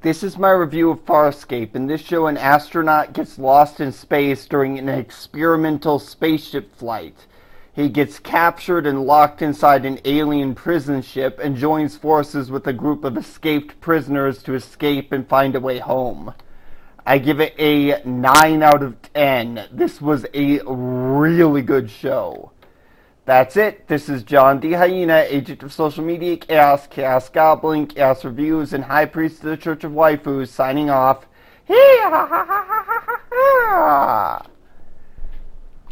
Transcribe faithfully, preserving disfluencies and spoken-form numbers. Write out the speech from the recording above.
This is my review of Farscape. In this show, an astronaut gets lost in space during an experimental spaceship flight. He gets captured and locked inside an alien prison ship and joins forces with a group of escaped prisoners to escape and find a way home. I give it a nine out of ten. This was a really good show. That's it. This is John D. Hyena, agent of social media, Chaos, Chaos Goblin, Chaos Reviews, and High Priest of the Church of Waifus, signing off. Hee ha ha ha ha ha ha!